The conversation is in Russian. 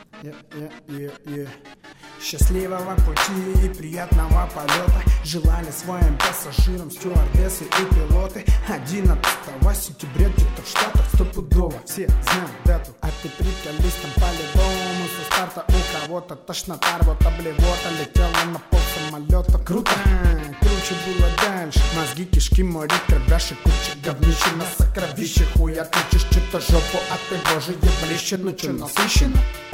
Счастливого пути и приятного полета желали своим пассажирам стюардессы и пилоты. 11 сентября где-то в Штатах стопудово все знают дату. А ты приколистом по-любому со старта у кого-то тошнота, рвота, блевота, летела на пол самолета. Круто, круче было дальше. Мозги, кишки, море, кровяшек, куча говнища на сокровище. Хуя тычешь что-то жопу, а ты боже еблище. Ну чё насыщенно?